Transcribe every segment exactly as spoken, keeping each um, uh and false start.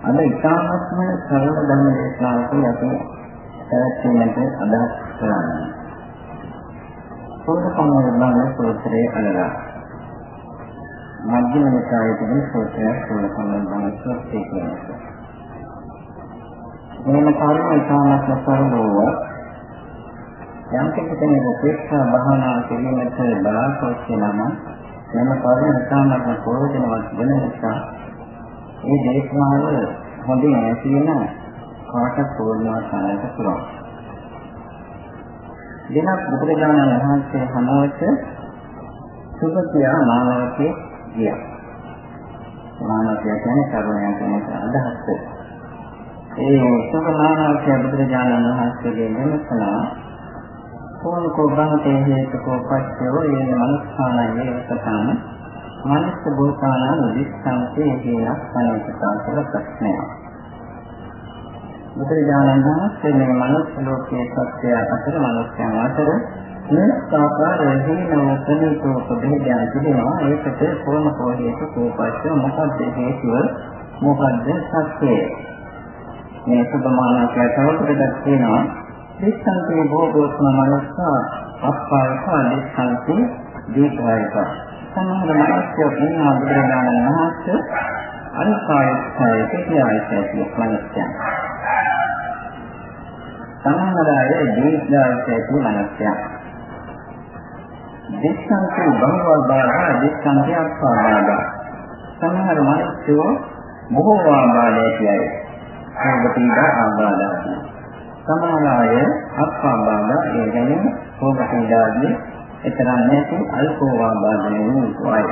අද ඉතාමත්ම සරල ධර්ම දේශනාවකදී අපි පැවැත්වීමට අදහස් කරන්නේ. සෝතපන්නවර්ණ සූත්‍රයේ අලලා මධ්‍යම නිකායේ තිබෙන සූත්‍රයක් සෝතපන්නවර්ණ සූත්‍රය කියනවා. මේ කාරණා ඉතාමත්ම සරලව යම් කෙනෙකුට ප්‍රේක්ෂා භාවනා කිරීමට බලාපොරොත්තු වෙනම මෙම කාරණා ඉතාමත්ම ප්‍රයෝජනවත් වෙන නිසා මේ දේශනාව හොඳින් ඇසීම කාටත් ප්‍රයෝජනවත් කරගන්න පුළුවන්. දිනක් බුදුරජාණන් වහන්සේ හමුවට සුභතිය මානවකේ ගියා. මානවකය කියන්නේ කරුණා කියන අදහස. ඒ සුභ මානවකය බුදුරජාණන් වහන්සේගේ නිමසනා කෝණකෝ බන්තේ හේතුකෝ පච්චයෝ යේ මනස්ථානයේ වසතන මනස භූතාන විස්සංසේ කියන අනේකතාවල ප්‍රශ්නය. බුදුරජාණන් වහන්සේ මේ මනස් ලෝකයේ සත්‍ය අතර මනස්යන් අතර මේ ආකාරයෙන් හිනව ප්‍රණීතෝ ප්‍රභේදයන් තිබෙනවා. ඒකට කෝණකෝ හේතුකෝ පච්චයෝ මොකක්ද හේතුව මොකක්ද සත්‍යය. මේ සුභමානකය තවදුරටත් කියනවා විස්සංසේ භෝගෝත්ම මනස අප්පායක විස්සංසේ දීපායක සමහර මනස්ය ඉන්නා බුදුරජාණන් වහන්සේ අනිකායයි කියලායි කියන මනස්යන්. සමහර අය දීර්ඝායයි කියන මනස්යන්. විස්සංසේ බහුවබාධා විස්සංසේ අප්පාබාධා. සමහර මනස්යෝ බොහෝ ආබාධය කියයි. භෝගපීඩා ආබාධා. සමහර අය අප්පාබාධා ඒ කියන්නේ භෝගපීඩාදී එතරම් නැති අල්පෝවාබාධයෙන් වයි.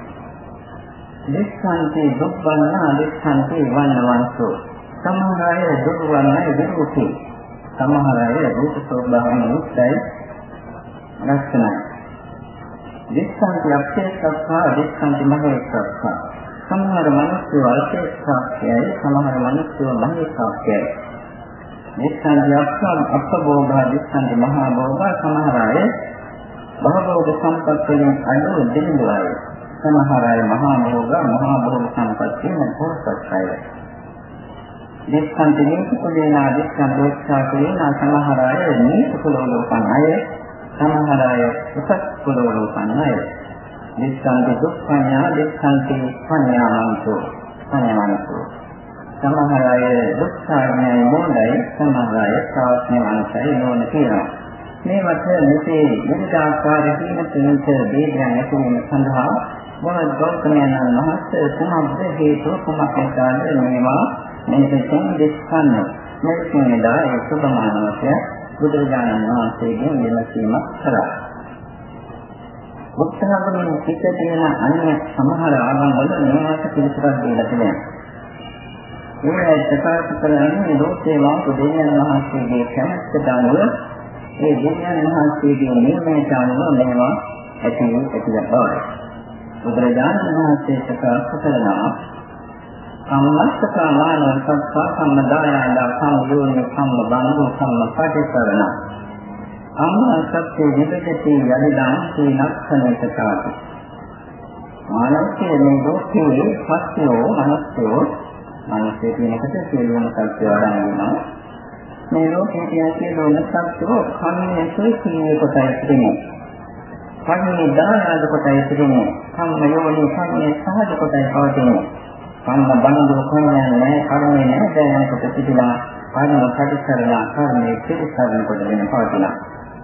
දිස්සන්ති දුක්ඛනා දිස්සන්ති වන්නවන්සෝ. සමහර අය දුක් වන්නයි දුක්ඛේ. සමහර අය රූප ස්වභාවයෙන් මුක්තයි ලක්ෂණයි. දිස්සන්ති අපේක්ෂා දිස්සන්ති මහේක්ෂා. සමහර මිනිස්සු අල්පේක්ෂාක්යයි සමහර මිනිස්සු මහේක්ෂාක්යයි. දිස්සන්ති අප්පභෝගා දිස්සන්ති මහා භෝගා. සමහර අය භවෝග සම්පත් වලින් අඩු දෙන්නුවයි. සමහර අය මහා භෝග මහා භෝග සම්පත් කියන පොරසත්යි. දිස්සන්ති නිකුලේනා දිස්සන් දෝක්ෂා කියනා සමහර අය නිකුලවල උපන් අය සමහර අය උසස් කුලවල උපන් අය. දිස්සන්ති දුක්ඛඤ්ඤා දිස්සන්ති පඤ්ඤාමන්තෝ පඤ්ඤාමන්තෝ. සමහර අය දුක්ඛාඥයි මොණ්ඩයි සමහර අය සාස්ඥාන්තයි නොවන කියනවා. මේ වත මෙසේ විවිධ ආකාරයකින් තුන්ත දේශනා ඇතුළු සඳහා මොන ගෞතමයන් වහන්සේ කුමක්ද හේතු කුමක් නිසාද මේවා මේක දෙස්සන්න මෙතුණේදා ඒ සුභමානවකය බුදුරජාණන් වහන්සේගෙන් විමසීමක් කළා. බුද්ධඝමයෙන් පිට තියෙන අන්‍ය සමහර ආගම් වල මේවට පිළිතුරක් දීලා තිබෙනවා. ඒ ප්‍රකාශ කරන්නේ ලෝකේ මාතු දෙවියන් වහන්සේගේ කැමැත්තට අනුව ඒ දෙවියන් වහන්සේගේ නියමයට අනුව මේවා ඇති ඇති බවයි. බුදුරජාණන් වහන්සේ ප්‍රකාශ කරනවා කම්මස්සකාමාන සත්තා සම්මදායන සම්යෝනි සම්බන්ධ සම්පටිසරණ. අම්මා සත්‍ය විදකති යදිදාන් සීලක්ෂණිකතාති. මානසික මේ ලෝකයේ සත්‍යෝ මනසෝ මනසේ තියෙනකට සියලුම සත්‍ය වඩන් වෙනවා. මේ ලෝකයේ තියෙන සියලුම සත්‍යෝ කන්නේ සුඛී කොටයි තිබෙනවා. කන්නේ දායාද කොටයි තිබෙනවා. සම්මයෝනි කන්නේ සහජ කොටයි පවතිනවා. කන්න බඳු කන්නේ නැහැ කර්මේ නැහැ දැනන කොට තිබිලා කර්ම ප්‍රතිසරණ කර්මයේ පිළිසරණ කොට වෙන පවතිනවා.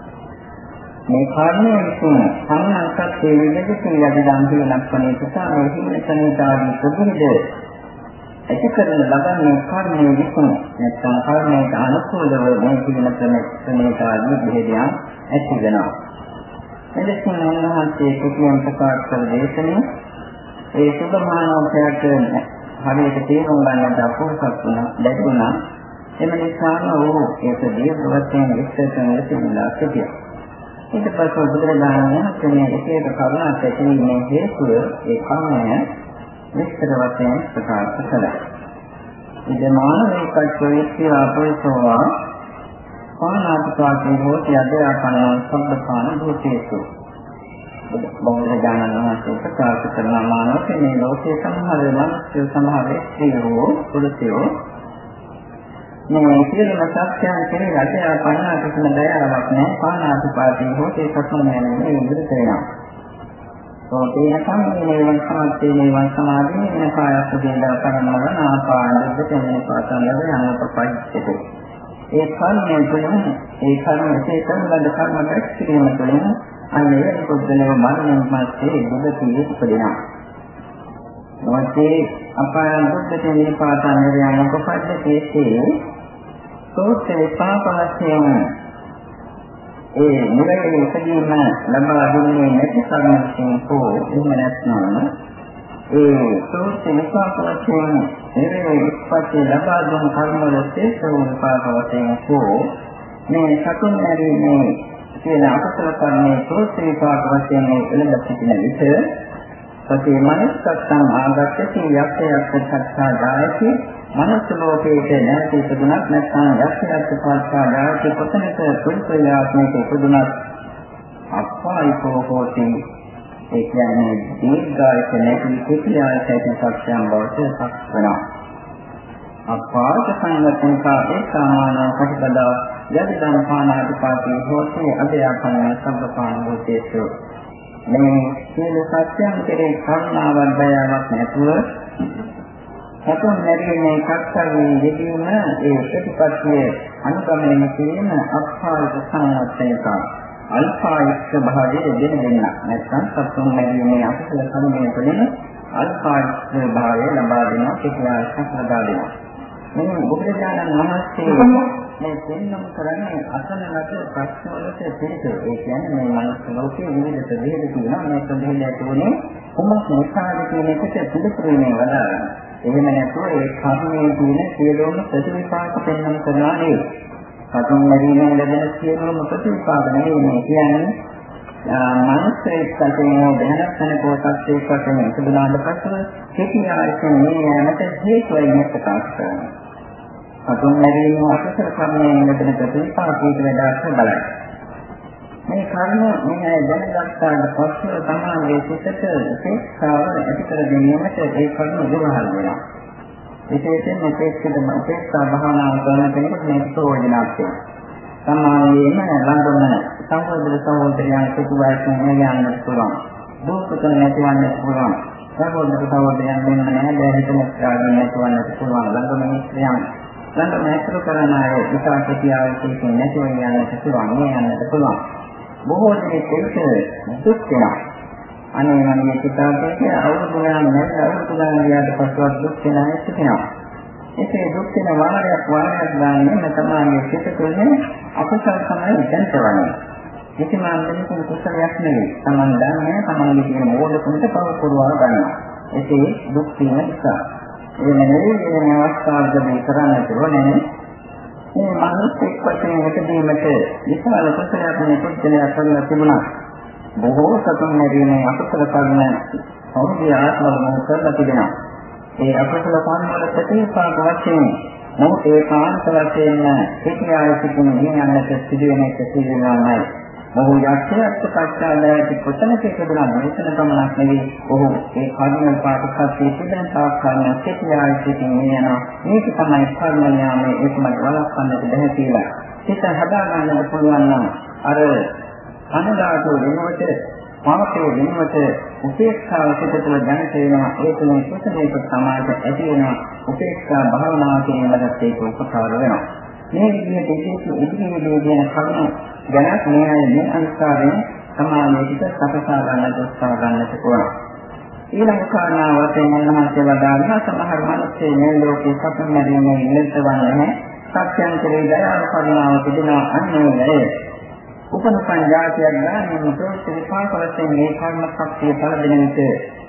මේ කර්මයේ විසින් සම්මාසත්යේ විදකති යදිදාන් සීලක්ෂණේ තථාගතෝ හිමිතනිතාදී ප්‍රතිවිද ඇතිකරන ලබන්නේ කර්මයේ විසින් නැත්නම් කර්මයට අනුකූලව මේ පිළින ප්‍රමේතාදී බෙහෙදයන් ඇති වෙනවා. එදෙසින් උන්වහන්සේ කුටියෙන් ප්‍රකාශ කළ දේශනේ ඒ සුභමානවකයට හරියට තේරුම් ගන්නට අපහසුතාවක් වුණා ලැබුණා. එම නිසාම ඔහු ඒක දීර්ඝ වශයෙන් විස්තර කරන සිදුලා සිටියා. ඊට පස්සේ බුදුරජාණන් වහන්සේ එක එක කරුණා පැතිරීමේ හේතුව ඒ කර්මය විස්තර වශයෙන් ප්‍රකාශ කළා. ඉදමාන මේකච්චෝයිත්‍ය අපෝසෝවා පානාතිපාතේ හෝති අධ්‍යාපනං සම්ප්‍රාණ භූතේසු. බෞද්ධ ඥානන වහන්සේ ප්‍රකාශ කරන මානව මේ ලෝකයේ සමහර මනුෂ්‍ය සමහර ස්ත්‍රීෝ පුරුෂයෝ මේ සියලුම සත්‍යයන් කෙරෙහි රජය පන්නා කිසිම දයාවක් නැහැ පානාතිපාතී හොතේ සතුන් යන්නේ විරුද්ධ වෙනවා. ඕකේ සම්මේලන සමාධියේ සමාධියේ වෙන කායස්ස දෙන්නා කරනවා ආපාන දෙකෙන් පාතන යනපපයිච්චේ. ඒ කර්මයෙන් තුළින් ඒ කර්මයේ කරන කර්ම දැක්කීම තුළින් අන්නේ පුද්ගලව මරණයන් පස්සේ බුද්ධියේ උපදිනවා. මොකද අපායන් බුද්ධියේ නිපාතන යනපපයිච්චේ සෝතේ පාපවස්යෙන් ඒ නිරයේ ඉදීම ලබා දුන්නේ නැති කර්මයෙන් හෝ එහෙම නැත්නම් ඒ සෝතේ විපාකවස්යෙන් නිරයේ ඉස්පස්සේ ලබා දුන කර්ම වල ශේෂ වූ විපාකවස්යෙන් හෝ මේ සතුන් ඇරීමේ කියන අකුසල කර්මයේ සෝතේ විපාකවස්යෙන් එළඹ සිටින විට සතේ මනසත්තං ආගච්ඡති යක්ඛයක්ඛ සත්තා ජායති මනස ලෝකයේ නැති ඉදුණක් නැත්නම් යක්ෂයක්ඛ සත්තා ජායති කොතනක පුරුෂයාත්මක ඉදුණක් අපායිකෝ හෝති ඒ කියන්නේ දීර්ඝායක නැති කුටියායක සත්‍යම් බවට පත් වෙනවා. අපාත සංගතංකා ඒකාමාන ප්‍රතිපදා යදිදම් පානාතිපාතී හෝති අධ්‍යාපන සම්පපාන හෝතේසු මේ සියලු සත්‍යයන් කෙරේ කරුණාවක් දයාවක් නැතුව සතුන් මැරීමේ කර්තව්‍යයේ යෙදීම ඒ ප්‍රතිපත්තිය අනුගමනය කිරීම අපායක සංවත්තයක අල්පායක භාවයේ දෙන දෙන්න නැත්නම් සතුන් මැරීමේ අකුසල කර්මයේ තුළින් අල්පායක භාවය ලබා දෙන පිටිආශක් ලබා දෙනවා. මේ බුදුරජාණන් වහන්සේ මේ දෙන්නම කරන්නේ අසන ලද ප්‍රශ්න වලට පිළිතුරු. ඒ කියන්නේ මේ මනුස්ස ලෝකයේ විවිධ ප්‍රභේද තියෙනවා. මේ ප්‍රභේදය තුනේ කොමස් නිසාද කියන එකට පිළිතුරු වෙන්නේ වදාරනවා. එහෙම නැතුව ඒ කර්මයේ තියෙන සියලුම ප්‍රතිවිපාක පෙන්වන්න කරනවා නෙවෙයි. සතුන් මැරීමෙන් ලැබෙන සියලුම ප්‍රතිවිපාක නෙවෙයි මේ කියන්නේ මනුස්සේ සැකේන දැනගන්න කොටස් එක්ක වශයෙන් ඉදලාඳ පස්සෙ කෙටි ආයතන මේ යමත හේතු වෙන ප්‍රකාශ කරනවා. සතුන් මැරීම අකුසල කර්මයෙන් ලැබෙන ප්‍රතිවිපාකයට වඩා බලයි. මේ කර්ම මේ දැනගත්තාට පස්සේ තමයි සිතට උපේක්ෂාව ඇති කර ගැනීමට ඒ කර්ම උදාහරණ වෙනවා. විශේෂයෙන්ම උපේක්ෂිත උපේක්ෂා භාවනාව කරන කෙනෙකුට මේක ප්‍රයෝජනවත් වෙනවා. සමානයෙන්ම ළඟම සහෝදර සහෝදරයන් සිතුවයින් යන්නත් පුළුවන්. දුක්ඛ නැතිවන්නත් පුළුවන්. සහෝදර සහෝදරයන් මෙන්න නැහැ දැහිත මුක්තියෙන් නැතිවන්නත් පුළුවන්. ළඟම මිත්‍රයන් ළඟම ඇතුළු කරන අය විපාක කියාවෙන්නේ නැතිව යන්නත් පුළුවන්. මේ යන්නත් පුළුවන්. බොහෝ දෙනෙක් ඒක දුක් වෙනවා. අනේ මගේ පිටාපේ අවුරුදු ගණන් නැත්නම් අවුරුදු ගණන් ගියාට පස්සෙවත් දුක් වෙනා ඉතිනවා. ඒකේ දුක් වෙන වාරයක් වාරයක් ගන්න මේ තමයි සිත තුළින් අකුසල තමයි දැන්තවන්නේ. කිසිම අන්දමකින් කුසලයක් නෙවෙයි. Taman දන්නේ Tamanගේ තියෙන මෝඩකමට පව පුරවා ගන්නවා. ඒකේ දුක් තියෙන නිසා. ඒ නෙවෙයි මේ අවස්ථාවකදී කරන්න ඕනේ. මේ මානසික වශයෙන් එකදීමට විශාල කුසලයක් මේ පුද්ගලයා කරලා තිබුණා. බොහෝ සතුන් මැරීමේ අකුසල කර්ම සෞඛ්‍ය ආත්මවල කරලා තිබෙනවා. ඒ අකුසල කර්ම වල ප්‍රතිපාක වශයෙන් මොහොත ඒකාන්ත වශයෙන් පිටියාය සිටින නියන්නට සිදුවෙන එක සිදුවෙනවායි. මොහු යක්ෂයත් පච්චාලයට කොතනක ඉපදුනා මෙතන ගමනක් නෙවෙයි. ඔහු ඒ කර්ම පාඨකත්වයේ තිබෙන තාක්ෂණ පිටියාය සිටින නියනවා. මේක තමයි කර්ම න්යාමයේ ඒකම වළක්වන්නට බැහැ කියලා. හිත හදා ගන්නට පුළුවන් නම් අර අනුදාතෝ වෙනකොට පාපේ වෙනකොට උපේක්ෂාව සිතතුල දැනිට වෙනවා. ඒ තුළින් සුසමේක සමාජ ඇති වෙනවා. උපේක්ෂා භාවනාව කිරීමකට ඒක උපකාර වෙනවා. මේ විදිහට ඉතිරි ඉදිරියේ දෙන කරුණු ගැන මේ අය මේ අනුසාරයෙන් සමාජයට සකසා ගන්න උත්සාහ ගන්නට ඕන. ඊළඟ කාරණාව වශයෙන් මනසේ වදාළා සමහර මිනිස්සු මේ ලෝකේ සතුන් මැරීමේ නිරතවන්නේ නැහැ. සත්‍යයන් කෙරෙහි දයාව කරුණාව තිබෙනවා අන්නේ උපන සංජාතියක් ගන්න මොකද විපාක වශයෙන් මේ කර්ම ශක්තිය පළදෙන විට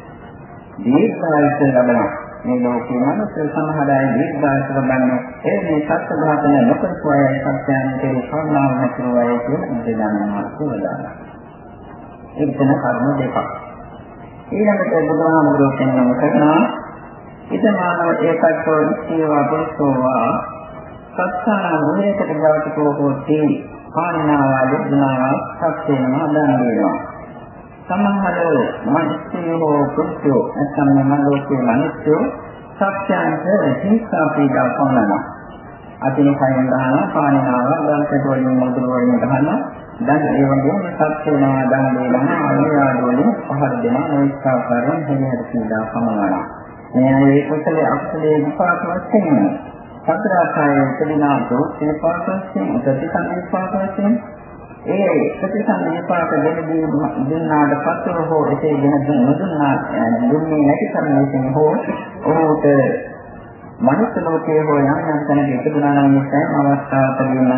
දීර්ඝායස ලැබෙනවා. මේ ලෝකේ මනුස්ස සමහර අය දීර්ඝායස ලබන්නේ ඒ මේ සත්‍ය භාවන නොකරපු අය සත්‍යයන් කෙරෙහි කරුණාව නැතිව අය කියන දෙදානවා කියලා. ඒක තමයි කර්ම දෙකක්. ඊළඟට බුදුහාමුදුරුවෝ කියනවා කරනවා ඉතමානව ඒකත්ව ඉස්සීවා පුරුෂෝවා සත්සාන මුලයකට ගවටකෝ හෝති පාණිනාවා දුන්නාවා සත්‍යේනවා දන් දෙනවා. සමහර මිනිස්සුෝ පුරුෂයෝ නැත්නම් මම ලෝකයේ මිනිස්සු සත්‍යයන්ට හිංසා පීඩා කරනවා. අදින කයෙන් ගන්නවා, පානිනවා, දන්ත වලින් මුදුර වලින් ගන්නවා. දැන් ඒ වගේම සත්‍ය වෙනවා, දන් දෙනවා, අනිවාර්ය වලින් පහර දෙනවා, මේක ආකාරයෙන් හැදෙන්න පීඩා කරනවා. මේ ඒ කුසලයේ අකුසලයේ විපාක වශයෙන් සතර ආකාරයේ උපදිනාතෝ ඒ පාක වශයෙන් ප්‍රතිසංවිපාක වශයෙන් ඒ ප්‍රතිසං විපාක දෙකදී දුන්නාට පස්ව හෝ එසේ දෙන දුන්නා දුන්නේ නැති කර්මයෙන් හෝ ඔහුට මනුස්ස ලෝකයේ හෝ යම් යම් තැනක ඉපදුනා නම් මේ අවස්ථාවකදීම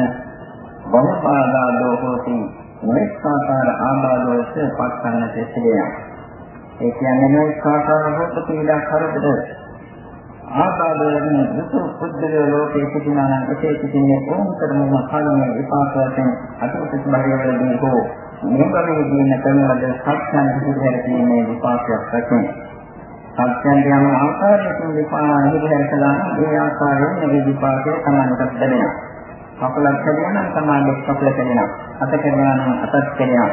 බහපාදාදෝ හෝති මේකාකාර ආබාධෝස පස්සන්නට සිදුවෙනවා. ඒ කියන්නේ මේ කාකාර හොත් පීඩා කරදර ආබාධයෙන් දුක පුද්ගල ලෝකයේ සිටිනා නම් එසේ සිටින්නේ ඕමතරම කර්මයේ විපාක වශයෙන් අතුපත් භාගවලදී හෝ මේකමේ දින කරන ලද සත්‍යයන් පිළිබඳ තියෙන විපාකයක් වශයෙන් සත්‍යයන් යන ආකාරයෙන් විපාක හිතහැර කළා නම් ඒ ආකාරයෙන් මේ විපාකය සමානකට ලැබෙනවා. කපලක් හදනවා නම් සමානයක් කපල කරනවා. අත කරනවා නම් අතත් කරනවා.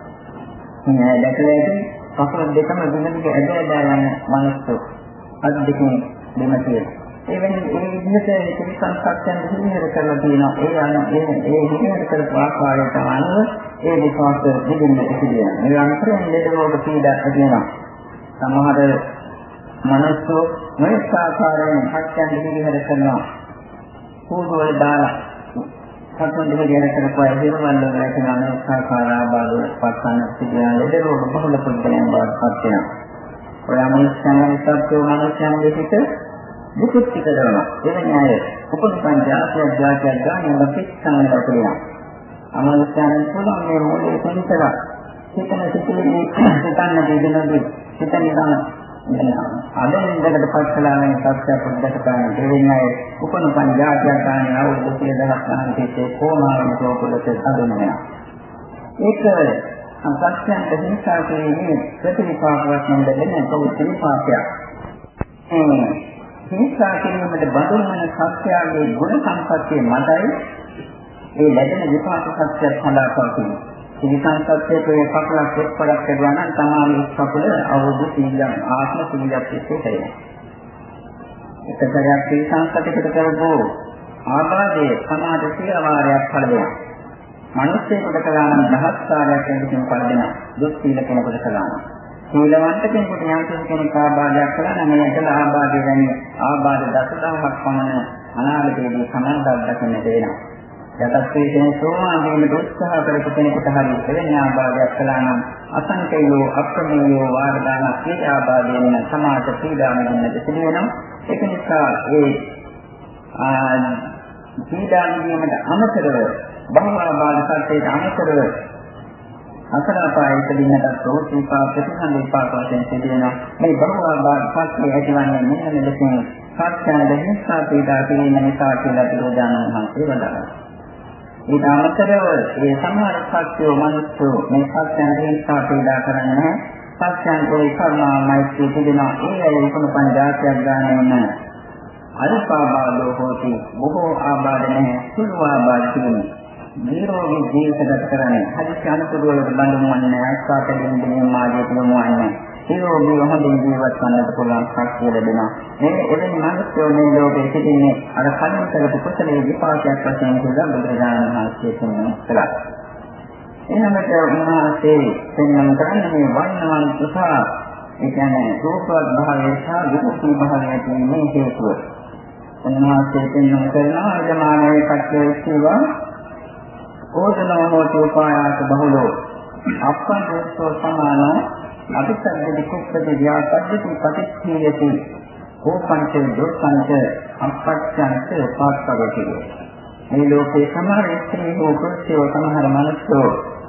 මේ දැකලා ඉතින් කපල දෙකම දිනදිග ඇද ඇද යන මනසු අත් දෙකෙන් දෙමතිය. ඒ වෙන්නේ ඒ විදිහට ත්‍රිසං සත්‍යයන් හිමිහර කරලා තියෙනවා. ඒ යන ඒ ඒ හිමිහර කරපු ආකාරයට අනුව ඒ විපාක දෙන්නේ සිදුවෙනවා. ඒ අන්තරයෙන් ලෙඩරෝග පීඩා ඇති වෙනවා. සමහර මනසෝ මේක ආකාරයෙන් සත්‍යයන් හිමිහර කරනවා. පොදුවල දාලා සත්‍යයන් හිමිහර කරපුවා හිරවල රැකෙන අනේකාකාර ආබාධවල පස්සන සිදුවෙන ලෙඩරෝග බහුල පුද්ගලයන් බවට පත් වෙනවා. ඔය අමනුෂ්‍යයන් සත්‍යෝ මනුෂ්‍යයන් දෙකට විකෘති කරනවා. එවැනි අය උපුල්පන් ජාතිය ජාතිය ගාන පිටසන කරනවා. අමනුෂ්‍යයන් පුළුවන් මේ මොලේ තනිකර හිතන සිතුවිලි හිතන්න දෙන්නදී හිතන නිකන් අදින් දෙකට පස්සලා වෙන සත්‍ය පොඩ්ඩක් ගන්න. එවැනි අය උපුල්පන් ජාතිය ගාන අවුරුදු සිය දහස් ගානකට කොමාරම තෝපලට හඳුන්වනවා. ඒක සත්‍යයන් දෙහිසා කියන්නේ ප්‍රතිවිපාක වශයෙන් ලැබෙන කෞතුක විපාකයක්. ඒ හිංසා කිරීමට බඳුන් වන සත්‍යයේ ගුණ සම්පත්තිය මතයි ඒ ලැබෙන විපාක සත්‍ය සඳහා පවතින. හිංසා සත්‍යයේ පක්ලක් එක්පරක් කරනවා නම් තමයි කපල අවුරුදු සීලයන් ආත්ම සීලයක් එක්කේ එකතරයක් හිංසා සත්‍යයකට කරපෝ ආබාධයේ සමාජ සීලවාරයක් පළදෙනවා. මිනිස්සුන්ට කළා නම් දහස් කාර්යයක් වෙනකන් පළදෙනවා. දුක් සීල කෙනෙකුට කළා නම් සීලවන්ත කෙනෙකුට යම් කෙනෙක් ආබාධයක් කළා නම් එයාට ආබාධය ගැන ආබාධ දසදහසක් පමණ අනාගතයේදී සමන්දක් දකින්නට වෙනවා. යටත්වයෙන් සෝවාන් වීමට උත්සාහ කරපු කෙනෙකුට හරි එවැනි ආබාධයක් කළා නම් අසංකේයෝ අප්‍රමේයෝ වාරදාන සීල ආබාධයෙන් සමාජ පීඩා නිදින්නට සිදු වෙනවා. ඒක නිසා ඒ පීඩා නිදීමට අමතරව බහුආබාධ සත්‍යයට අමතරව අසරාපායිත දිනකට ප්‍රෝතිපා ප්‍රතිසංවිපාක වශයෙන් සිදුවෙන මේ බහුආබාධ සත්‍ය ඇතිවන්නේ මෙන්න මෙලෙසින් සත්‍යයන් දෙහිසා පීඩා කිරීම නිසා කියලා පිළිදාන මහන්සිය වදාළා. ඊට අමතරව මේ සමහර සත්‍යෝ මිනිස්සු මේ සත්‍යයන් දෙහිසා පීඩා කරන්නේ නැහැ. සත්‍යයන් ඒ කර්මමයි සිදුවෙන ඒ අය උපන පංචායතයක් ගන්න අල්පාබාධෝ හෝති බොහෝ ආබාධ නැහැ සුළු ආබාධ තියෙනවා. නිරෝගී ජීවිත ගත කරන්නේ හදිසි අනුකූල වලට බඳුන් වන්නේ ආස්වාදයෙන් දෙන මාර්ගය තුමවන්නේ නිරෝගී හොඳින් ජීවත් වන්නට පුළුවන් ශක්තිය ලැබෙනවා. මේ එවැනි මානසිකව මේ ලෝකයේ සිටින්නේ අර කලින් කරපු කුසලයේ විපාකයක් වශයෙන් කියලා බුදුරජාණන් වහන්සේ කියනවා. එනමට උන්වහන්සේ පෙන්වන කරන්නේ මේ වර්ණවන් තුසා ඒ කියන්නේ රූපවත් භාවය සහ විමුක්ති භාවය කියන මේ හේතුව. උන්වහන්සේ පෙන්වන කරනවා අදමානයේ කට්ටිය කියවා ඕදනෝ හෝති උපායාස බහුලෝ අප්පන්තෝ සමාන අபிසද්දි කුප්පති ව්‍යාපද්දි පටිච්චේයති ඕපංච දොස්සංච අපච්ඡංච පාස්කවති. මේ ලෝකේ සමහර ස්ත්‍රී හෝ පුරුෂයෝ සමහර මනුෂ්‍යෝ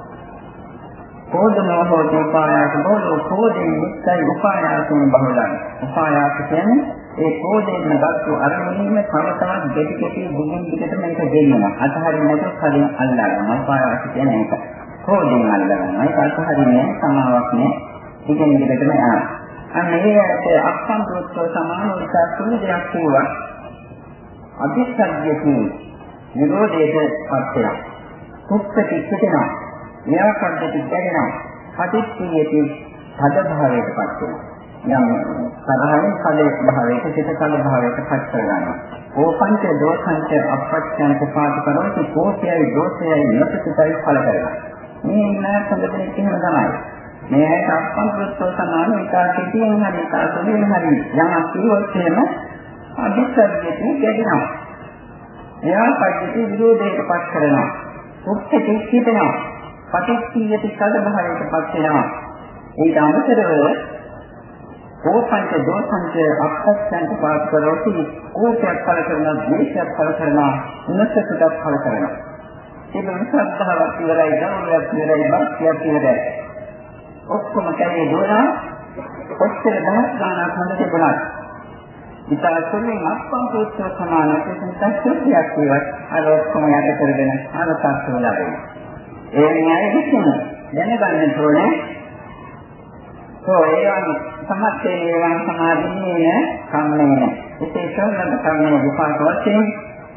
ඕදනෝ හෝති උපායාස බහුලෝ කෝදෙන් මුක්තයි උපායාසයෙන් බහුලයි. උපායාස කියන්නේ ඒ කෝදෙන් ගත්තු අරමුණීම තව තවත් දෙටි කෙටි දිගින් දිගට මේක දෙන්නවා. අතහරින්න නැතුව කලින් අල්ලගන්නවා. පායාස කියන්නේ ඒක. කෝදෙන් අල්ලගන්නවා. ඒක අතහරින්නේ සමාවක් නෑ. දිගින් දිගටම යනවා. අන්න ඒකට අක්ෂන්තෝත්ව සමාන උත්සාහුන දෙයක් කියනවා. අධිසත්‍යකී නිරෝධයට පත් වෙනවා. කුප්පටි පිටිනවා. මෙයාකන්ට පිටගෙනවා. පටිච්චියේදී තද භාවයට පත් වෙනවා. යම් සාධාරණ කලේ භාවයක සිත කල භාවයක පත් කරගන්නවා. ඕපංච දෝෂංච අපච්ඡංච පාද කරොත් කෝපයයි දෝෂයයි නැතිසයි ඵල කරනවා. මේ නෑ සම්බන්ධයෙන් කියනවා තමයි. මේ ඇයි සම්පූර්ණත්ව සමාන විකාශයේ තියෙන හරි කාසුනේ හරි යම් කිව්වොත් එහෙම අදිස්සද්දේ ගැදෙනවා. එයා පද්ධති විරෝධයට පත් කරනවා. උක්කේ හිතෙනවා. පටිච්චියති සද භාවයට පත් වෙනවා. ඊට අමතරව ඕපංච දෝෂංච අපස්සන්ත පාත් කරෝති කෝපයක් පල කරනවා, ද්වේෂයක් පල කරනවා, උනසකටක් පල කරනවා. ඒක විසද්ධාවක් ඉවරයි, ධර්මයක් ඉවරයි, භක්තියක් ඉවරයි. ඔක්කොම කැලේ දුවනවා. ඔච්චර දහස් ගානක් හොඳ තිබුණා. විතරකෙන්නේ මත්පම් පොත්ව සමාන ප්‍රතිසංස්කෘතියක් කියවත් අර ඔක්කොම යට කරගෙන ආරක්ෂා වෙලා ඉන්නේ. ඒ න්‍යාය විශ්ින්න දැනගන්න ඕනේ. તો ඒවන් සමස්තේ ඒවන් සමාධින්නේ කම්මේන. විශේෂයෙන්ම කම්මේ විපාක වශයෙන්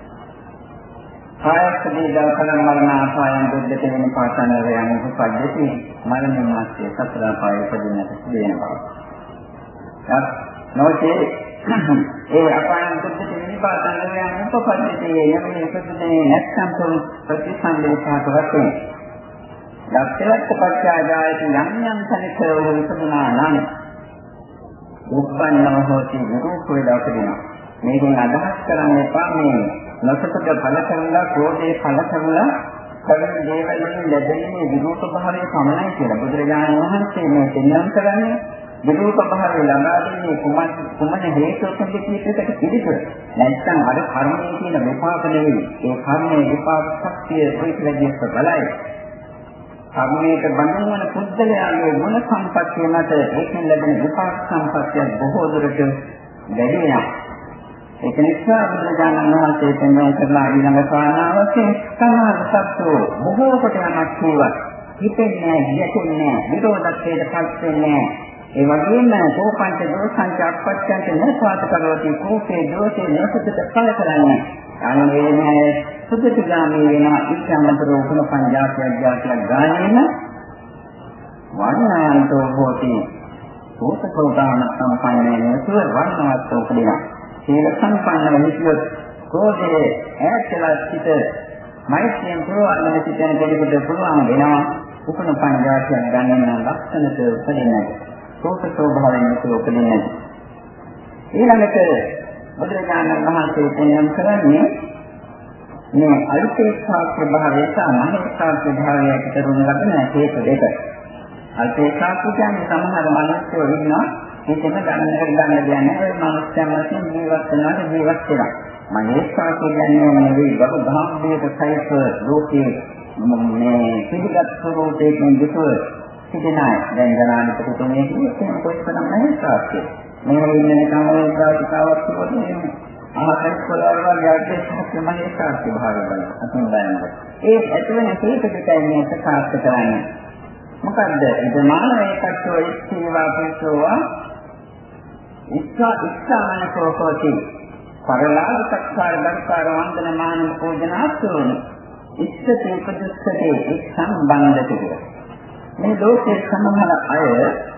ආයතනයේ දාකලම් මරණ ආපායන් දෙද්දට වෙන පාසනර යන උපපද්ධති මරණ මාස්සේ සතර පාය උපදින්නට සිදු වෙනවා. නොචේ ඒ අපායන් දෙද්දට වෙන පාසනර යන උපපද්ධතියේ යමනේ උපදින්නේ නැත්නම් ප්‍රතිසංවේදීතාවක වශයෙන් ලක්ෂලක්ෂ පත්‍යාජායති යම් යම් තනික උපදිනා නම් උපන්නව හොති විරූප වේලා උපදිනවා. මේකෙන් අදහස් කරන්නේ එපා මේ නොසතක ඵල කරලා ක්‍රෝධේ ඵල කරලා කරන දේවල් වලින් ලැබෙන්නේ විරූප භාවයේ පමණයි කියලා. බුදුරජාණන් වහන්සේ මේ දෙන්නම් කරන්නේ විරූප භාවයේ ළඟා දෙන්නේ කුමන කුමන හේතුවකින්ද කියකට පිළිතුර. නැත්නම් අර කර්මයේ තියෙන විපාක නෙවෙයි. ඒ කර්මයේ විපාක ශක්තිය ප්‍රතිලදියක බලයි. කර්මයක බඳුන් වන පුද්ගලයාගේ මොන සම්පත්තිය මත ඒකෙන් ලැබෙන විපාක සම්පත්තිය බොහෝ දුරට වැඩි වෙනවා. ඒක නිසා බුදුරජාණන් වහන්සේ පෙන්වන කරලා ඊළඟ කාරණාවකින් සමාන සත්‍යෝ බොහෝ කොට යමක් කියවත් හිතෙන්නේ යැකෙන්නේ විරෝධත්වයට පත් වෙන්නේ. ඒ වගේම කෝපංච දෝෂංච අපච්ඡංච නපාත කරෝති කෝපේ දෝෂේ නැසතට පල කරන්නේ. අනුවේනය සුදුසුගාමී වෙනවා. ඉච්ඡාමතර උපන පංජාතිය අධ්‍යාත්මයක් ගානේන වර්ණාන්තෝ හෝති. සෝතකෝදාන සම්පන්නේන සුව වර්ණවත් උපදිනවා. සීල සම්පන්න විසියොත් කෝපයේ ඈත්ලා සිට මෛත්‍රියෙන් පුරවන්න සිටින කෙනෙකුට පුළුවන් වෙනවා උපන පංජාතියක් ගන්න ලක්ෂණට උපදින්නේ. සෝතකෝ භාවයෙන් උපදින්නේ. ඊළඟට බුදුරජාණන් වහන්සේ පෙන්වන්න කරන්නේ මේ අල්පේක්ෂා ප්‍රභාවය සහ මහේක්ෂා ප්‍රභාවය පිටරුණ ලබන හේතු දෙක. අල්පේක්ෂා කියන්නේ සමහර මිනිස්සු ඉන්නවා ඒකම ගන්නකට ගන්න දෙයක් නැහැ. මනුස්සයන් වශයෙන් ජීවත් වෙනවා ජීවත් වෙනවා. මහේක්ෂා කියන්නේ නෙවෙයි බබ භාග්‍යයට සයිස ලෝකයේ මේ පිළිගත් ස්වરૂපයෙන් යුතුව සිටින අය. දැන් ජනාධිපති තුමේ කියන්නේ කොයිතරම් මහේක්ෂා කියන්නේ. මේ ඉන්නේ කමෝල් ප්‍රාතිකාවක් තිබුණේ ආහාර වල වගේ සත්‍යමයි සාර්ථක භාවය වල අතුන් ගන්නවා. ඒ ඇතුළේ හේතු දෙකයි මේ ප්‍රකාශ කරන්නේ. මොකද්ද? ඉදමාන ඒකත්ව ඉස්සීවා පිටෝවා ඉස්සා ඉස්සාන කෝකෝති පරලාභ සක්කාර බංකාර වන්දන මාන පූජනාතුනි ඉස්සතේ ප්‍රතිස්සතේ සම්බන්ධතිය. මේ ලෝකයේ සමහර අය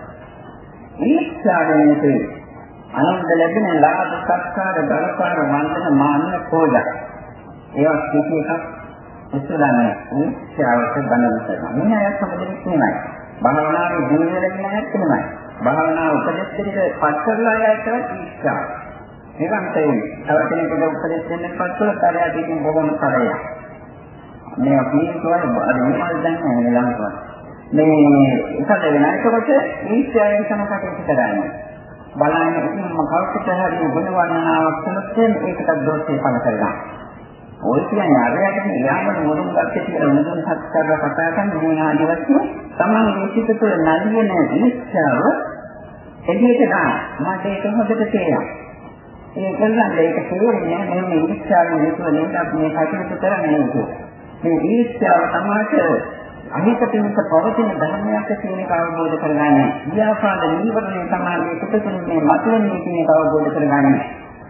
ඊර්ෂ්‍යාවෙන්නේ අනන්ත ලැබෙන ලාභ සත්කාර දරපාර වන්දන මාන පෝජ ඒවා කිසි එකක් ඉස්සරහනේ ඊර්ෂ්‍යාවට බඳින්න කරනවා. මේ අය සම්බන්ධයෙන් කියනයි භාවනාවේ දිනවලදී නැහැ කියනයි භාවනාව උපදෙස් දෙක පත් කරලා යයිට ඊර්ෂ්‍යාව නිකන් තේින් තව කෙනෙකුට උපදෙස් දෙන්න පත් කළා කාර්යයකින් බොහොම කරේ මේ අපි කියනවා අර මොනවද දැන් ලංකාව මේ එකද වෙන එතකොට ඊර්ෂ්‍යාවෙන් තමයි කටයුතු කරන්නේ. බලන්න ඉතින් කවුරුත් හරි ගුණ වර්ණනාවක් කළොත් ඒකට දෝෂේ පළ කරගන්න. ඔය කියන්නේ අරයට යාමන මොදුන් ගැත්තේ කියලා මොදුන් සත්‍යව කතා කරන මේ ආදි වශයෙන් තමන්ගේ සිත තුළ නැලියෙන ඊර්ෂ්‍යාව එළියට ගන්න. මට ඒක හොඳට තේරෙනවා. ඒ කියන්නේ ඒක තේරෙන්නේ නැහැ මේ ඊර්ෂ්‍යාවෙන් යුතුව නේද අපි මේ කටයුතු කරන්නේ. මේ ඊර්ෂ්‍යාව තමයි අනිත්‍යයෙන් පවතින ධර්මයක් කියන එක අවබෝධ කරගන්න. ව්‍යාපාද නිවර්ණය තමයි පිටුතුනේ මතුවෙන්නේ කියන එක අවබෝධ කරගන්න.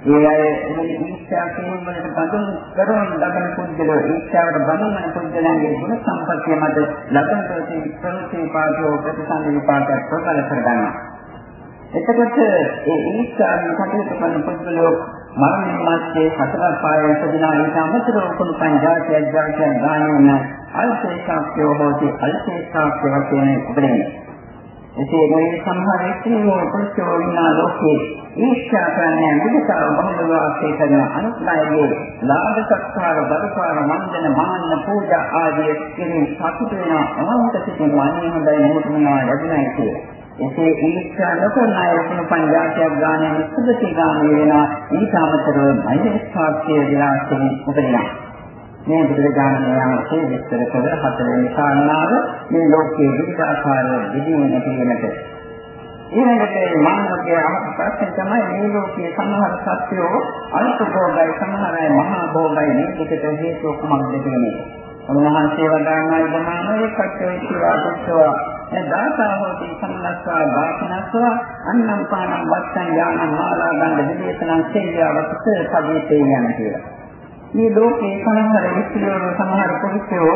ඒ අය එවැනි ඊර්ෂ්‍යා කිරීම වලට බඳුන් කරන ලබන පුද්ගලෝ ඊර්ෂ්‍යාවට බඳුන් වන පුද්ගලයන්ගේ ගුණ සම්පත්තිය මත ලබන ප්‍රතිපාදෝ ප්‍රතිසන්දි විපාකයක් ප්‍රබල කරගන්නවා. එතකොට ඒ ඊර්ෂ්‍යාවෙන් කටයුතු කරන පුද්ගලෝ මරණය මාත්‍රේ හතර පායේ සදිනා ඊට අමතරව උපුණු පංජාතිය ජාතිය ගානන අල්පේශාක්‍යෝ හෝති අල්පේශාක්‍ය වශයෙන් උපදින්නේ. එසේ මේ සම්හාර එක්කෝ පුරුෂෝ විනා ලෝකේ ඊර්ෂ්‍යා කරන්නේ විදසාව බහුලව ආශ්‍රය කරන අනුත්ලායේ ලාභ සත්කාර බරපාර මන්දන මාන්න පූජා ආදී කිරීම සතුට වෙන අනන්ත සිතින් වන්නේ හොඳයි මොහොතනවා ලැබුණයි කියලා. එසේ ඊර්ෂ්‍යා නොකරන අය වුණ පංජාතියක් ගානේ සුදුසි ගාමී වෙනවා. ඊට අමතරව මෛත්‍රී විලාසයෙන් උපදිනවා. මේ බුදුරජාණන් වහන්සේ විස්තර කළ හතරවෙනි කාරණාව මේ ලෝකයේ විවිධාකාර විදිහේ පිළිවෙලට. ඊළඟට මානවකයේ අහපස්සෙන් තමයි මේ ලෝකයේ සමහර සත්‍යෝ අල්ප භෝගයි සමහර අය මහා භෝගයි මේකට හේතු කුමක්ද කියන්නේ. උන්වහන්සේ වදාළා ඉදමානෝ කච්චේ කියලා දුක්ඛවා දාසාවෝති සම්නස්සා වාසනස්සා අන්නම් පානම් වත්තං යානං මාලා ගන්ධ විදේශනං සේයාවත පදේතේ යන කියලා. මේ ලෝකේ සමහර විශ්ලෝක සමහර පුරුෂයෝ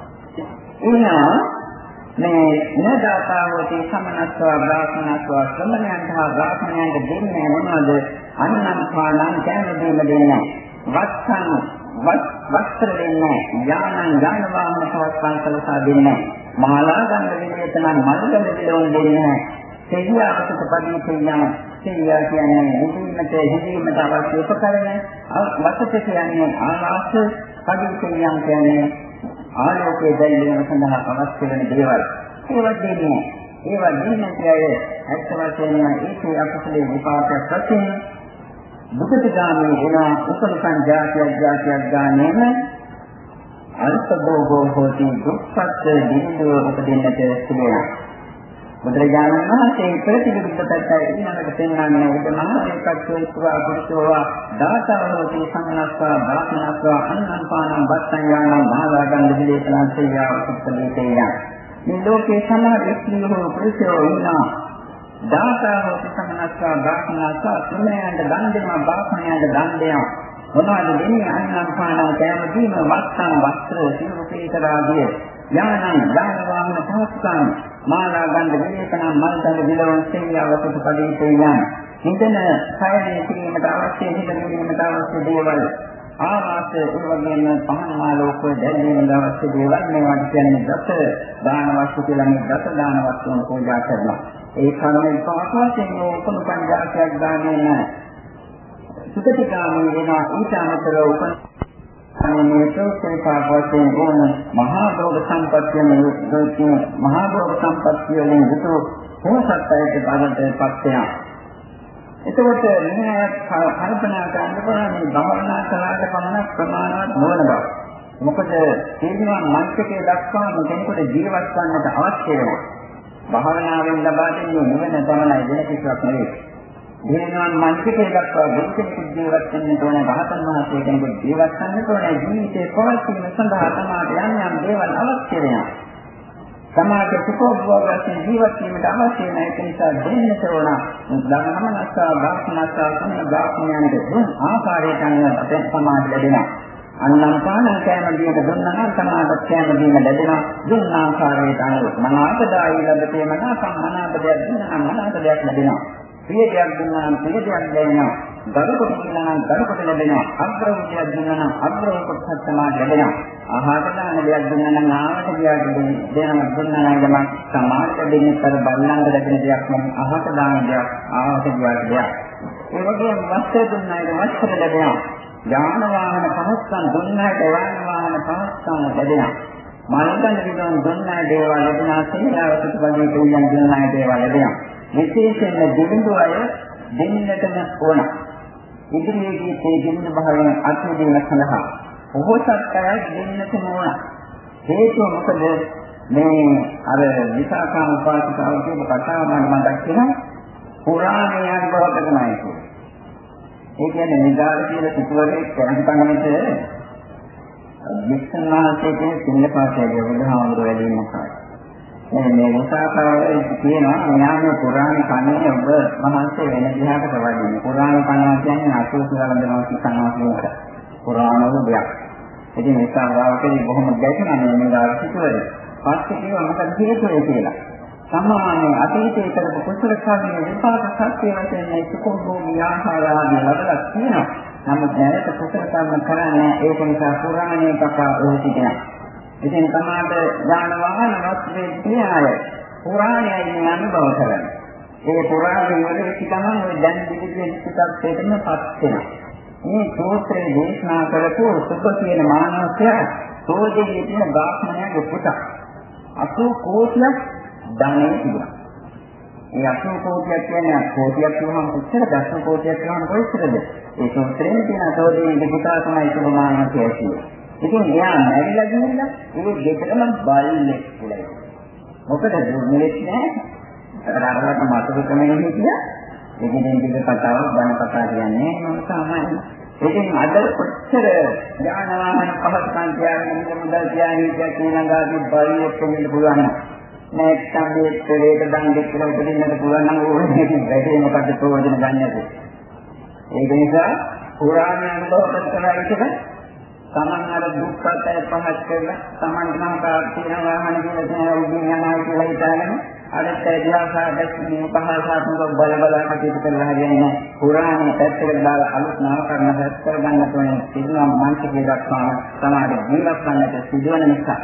ඉන්නා මේ නදාතාවෝති සම්නස්සා වාසනස්සා සම්මයන්ත වාසනයන්ට දෙන්නේ මොනවද? අන්නම් පානම් කැමදීම දෙන්නේ වත්තං වස්ත්‍ර දෙන්නේ යානං යාන වාහන පවත්වන සලසා දෙන්නේ මාලා ගන්ධ විදේශනං මල් ගන්ධ විලෝන් දෙන්නේ සේයාවත පදේතේ යන සියා කියන්නේ හිතීමට හිතීමට අවශ්‍ය උපකරණ වසත කියන්නේ ආවාස පදිකයන් කියන්නේ ආලෝකයේ දැල්වීම සඳහා අවශ්‍ය වෙන දේවල් ඒවා දෙන්නේ ඒවා දෙන්නේ කියයි ඇත්ත වශයෙන්ම ඒකේ අපසලේ විපාකයක් වශයෙන් දුකටගාමී වෙන උපලකන් ජාතියක් ජාතියක් ගානේම අල්පභෝගෝ හෝති දුක්ඛත් දින්දුව උපදින්නට සිදුවෙනවා. බුදුරජාණන් වහන්සේ ප්‍රතිවිරුද්ධ පැත්තයි ඊළඟට පෙන්වන්නේ උදමහා ඒකත්වයේ සුවා පුරුෂෝවා දාසාවෝති සම්නස්සා බාහනස්සා අන්නම්පානම් වත්තං යානම් මහාගන්ධ විදේශනං සේයාව සුත්තලේතේය. මේ ලෝකේ සමහර ස්ත්‍රීහෝ පුරුෂයෝ ඉන්නා දාසාවෝති සම්නස්සා බාහනස්සා සුමයන්ට දන් දෙනවා බාහනයන්ට දන් දෙනවා. මොනවද දෙන්නේ? අන්නම්පානම් කැමදීම වත්තං වස්ත්‍ර සිරුපේතරාදිය යානම් යාන වාහන පහසුකම් මාලා ගන්ධ විදේශන මල් ගන්ධ විලවන සේයාවකට පදීතේ යන හිතන කයනේ කිරීමට අවශ්‍ය හිතීමට අවශ්‍ය දේවල් ආවාස ඒ වගේම පහන් ආලෝක දැල්වීමට අවශ්‍ය දේවල් මේවා කියන්නේ දස දාන වස්තු කියලා මේ දස දාන වස්තුන් පූජා කරනවා. ඒ කර්මෙන් පහසුවෙන් උපන් පංජාතියක් දාන්නේ නැහැ. සුගතිගාමී වෙන ඊට අමතරව උපන් අනේ සෝසේපාවයෙන් ගොන මහා භෝග සම්පත්තියෙන් යුක්ත මහා භෝග සම්පත්තියෙන් යුක්ත හොසත්යක බවට පත් වෙනවා. එතකොට මෙහෙය කල්පනා කරනකොට මේ භවනා කලාට පමණක් ප්‍රමාණවත් නොවන බව. මොකද තේරෙනවා මනසකේ දක්වාම කෙනෙකුට ජීවත් වන්නට අවශ්‍ය වෙනවා. භවනාවෙන් ලබා දෙන්නේ නිවන තමයි වෙන කිසිවක් නෙවෙයි. දේනවන් මනසකේ දක්වා බුද්ධික ජීවත් වෙන්න ඕන රහතන් වහන්සේ කෙනෙකුට ජීවත් වෙන්න ඕන ජීවිතේ පවතින සඳහා තමයි යම් යම් දේවල් අවශ්‍ය වෙනවා. සමාජ සුඛෝභෝගයෙන් ජීවත් වීමට අවශ්‍ය වෙන ඒ නිසා දෙන්නට ඕන ධර්මනස්සා වාස්නස්සා සම්බාක්ඥානද දුන් ආකාරයට අනුව අපේ සමාජ ලැබෙනවා. අන්නම් පාන කෑම දීක දුන්නා නම් සමාජ කෑම දීම ලැබෙනවා. දුන් ආකාරයට අනුව මනාපදායි ලැබෙතේ මනාපමනාපදයක් දුන්නා මනාපදයක් ලැබෙනවා. ප්‍රියයක් දුන්නා නම් ප්‍රියයක් ලැබෙනවා. දරුකොට දුන්නා නම් දරුකොට ලැබෙනවා. අග්‍රවෘතියක් දුන්නා නම් අග්‍රවෘතක් තමයි ලැබෙනවා. ආහාර දාන දෙයක් දුන්නා නම් ආවට දෙයක් දෙනවා දුන්නා නම් ගම සමාජ දෙන්නේ තර බලංග ලැබෙන දෙයක් නම් ආහාර දාන දෙයක් ආවට දෙයක් දෙයක්. ඒ වගේම වස්ත්‍ර දුන්නා නම් වස්ත්‍ර ලැබෙනවා. යාන වාහන පහස්සන් දුන්නා නම් යාන වාහන පහස්සන් ලැබෙනවා. මානදන් විදන් දුන්නා දේවල් ලැබෙනවා. සේනාවකට වගේ දෙවියන් දුන්නා දේවල් ලැබෙනවා. විශේෂයෙන්ම දෙවිඳු අය දෙන්නටම ඕන. ඉදිරියේදී මේ දෙවිඳු භාවයෙන් අත්දැකීම සඳහා ඔහොසත් අය දෙන්නටම ඕන. හේතුව මොකද මේ අර විසාකාම උපාසිකාවගේ කතාව මම මතක් කරා පුරාණයේ අනුභවකමයි කියන්නේ. ඒ කියන්නේ නිදාල කියලා සිතුවරේ කරන්කමෙත විස්සනාසේ කියන සිල්ල පාඨය බුදුහාමුදුරුවෝ වැඩි මොකක්ද? මේ මේ මුසාකාරයේ කියනවා ඥාන පුරාණ කන්නේ ඔබ මහන්සිය වෙන දිහාකට වදින්නේ. පුරාණ කනවා කියන්නේ අසුසු වලඳනවා කියනවා කියන එක. පුරාණ වලදයක්. ඉතින් මේ සංගාවකදී බොහොම ගැටෙනවා මේ ආර්ථිකවල. පස්සේ කියනවා මොකද හේතුව කියලා. සමානයේ අතීතයේ කරපු කුසල කර්මයේ විපාක සත්‍ය වශයෙන් සුඛෝභෝගී ආහාර ආදී ලබලා තියෙනවා. නමුත් දැනට කුසල කර්ම කරන්නේ ඒක නිසා පුරාණයේ කපා උහිතිනවා. ඉතින් තමයි ඥාන වහන වස්ත්‍රයේ තියාය පුරාණයයි අනුභව කරන්නේ. ඒ පුරාණයේ වලට ගමන් ඔය දැන් දිවිදෙන පිටත් දෙකම පත් වෙනවා. මේ සූත්‍රයේ දේශනා කරපු සුඛ කියන මානවකයා සෝදෙයේ තියෙන බ්‍රාහ්මණයාගේ පුතා. අසූ කෝටියක් ධනෙ තිබුණා. මේ අසූ කෝටියක් කියන්නේ කෝටියක් කියවම කොච්චරද අසූ කෝටියක් කියවම කොච්චරද? ඒ සූත්‍රයේ තියෙන සෝදෙයේ පුතා තමයි සුඛ මානවකයා කියන්නේ. ඉතින් එයා මැරිලා ගිහිල්ලා ඒ දෙකම බල්ලෙක් කියලා. මොකද දුන්නේත් නෑ. අරකට මතක කමෙන් හිටියා. ඒකෙන් දෙක කතාවක් බණ කතා කියන්නේ මම සාමාන්‍ය. ඉතින් අද කොච්චර ඥානවාහන පහසුකම් කියන්නේ මුදල් කියන්නේ කියනවාගේ බල්ලෙක් වෙන්න පුළුවන්. නැත්නම් මේ පෙරේත දන් දෙකලා උපදින්නට පුළුවන් නම් ඕනේ වැඩේ මොකද්ද ප්‍රයෝජන ගන්නද? ඒක නිසා පුරාණ අනුභව කරලා ඉතින් තමන් අර දුක්ඛතය පහත් කරලා තමන් නම් කාර්යන වාහන කියලා යනවා කියලා හිතාගෙන අර තේජාසාදස්මේ පහසාතුක බල බල කටයුතු කරලා හරියන්නේ පුරාණ පැත්තකට දාලා අලුත් නාමකරණ රැස් කරගන්න තෝරන සිදුවම් මානසිකව දක්වා සමාජ ජීවත් වන්නට සිදුවන නිසා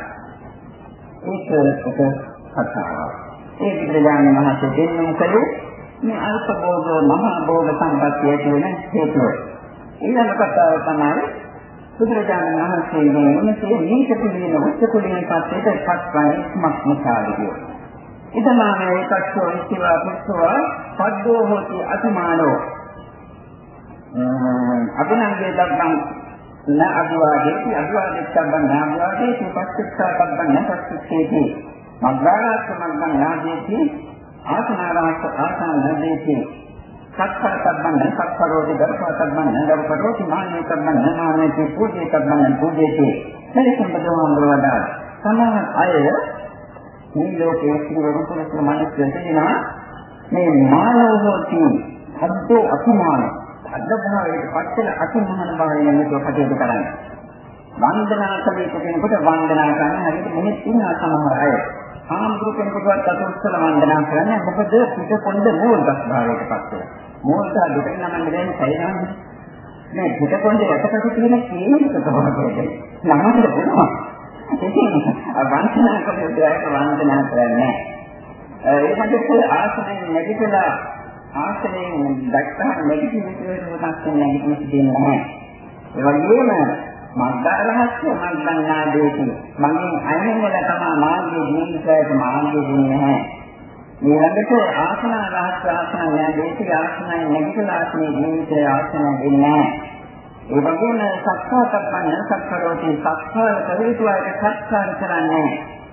ඒක එක කතාවක්. ඒ විද්‍යාඥ මහත්ය දෙන්නුම් කළේ මේ අල්ප බෝධ මහා බෝධ සම්පත්තිය කියන හේතුව. ඊළඟ කතාව තමයි බුදුරජාණන් වහන්සේගේ උන්සේ මේක පිළිගෙන උච්ච කුලින පස්සේට පත්වන්නේ මක්මසාරිය. ඉදමානේ ඒකස්සෝ ඉස්තිවා පුස්සවා පද්දෝ හොති අතිමානෝ. අභිනන්දේ දක්වන න අභිවාදේති අභිවාදෙත්තබ්බන් නාභිවාදේති පස්සිස්සාතබ්බන් පස්සිස්සේති මග්ගාරාස්ස මග්ගං නාදේති ආසනාරාස්ස ආසනාදේති සක්කරතබ්බන් සක්කරෝති දර්ශතබ්බන් දර්ශකරෝති මානෙතබ්බන් මානෙති පූජේතබ්බන් පූජේති මෙලෙසින් බදවමඳුරවදා සමාන අය මේ ලෝකයේ සිදුවන කුසල මනසෙන්නා මේ මානවෝති හද්දෝ අතිමාන අද්දභාවයට පච්චල අතිමාන භාවයෙන් මේක කටයුතු කරන්නේ වන්දනා කලේ කෙනෙකුට වන්දනා කරන හැටි මෙහෙත් ඉන්න සමහර අය ආම්දුරු කෙනෙකුට අතුස්සල වන්දනා කරන්නේ මොකද පිට පොණ්ඩ මූලගත භාවයට පත් වෙනවා. මූලගත දෙකෙන් නම් දෙන්නේ සයිරාන්නේ. මේ පිට පොණ්ඩ යටකට තියෙන කේමක තමයි. ළමකට පුළුවන්. ඉතින් වන්දනා කරද්දී වන්දනා කරන්නේ. ඒ හැදෙත් ආසනෙන් නැගිටලා ආසනෙන් දැක්කම නැගිටින විදිහට මොකක්ද නැගිටින්න දෙන්නේ නැහැ. ඒ වගේම මග්ගාරහස්ය මග්ගන්නාදේති මගෙන් අයින් වෙලා තමයි මාර්ගයේ ජීවිතයට මාර්ගය දුන්නේ නැහැ. ඊළඟට ආසන රහස් ආසන ඥානදේති ආසනයි නැගිටලා ආසනේ ජීවිතයේ ආසන දෙන්නේ නැහැ. ඒ වගේම සක්කාතප්පන්න සක්කරෝති සක්කාර කලේතුවාට සක්කාර කරන්නේ.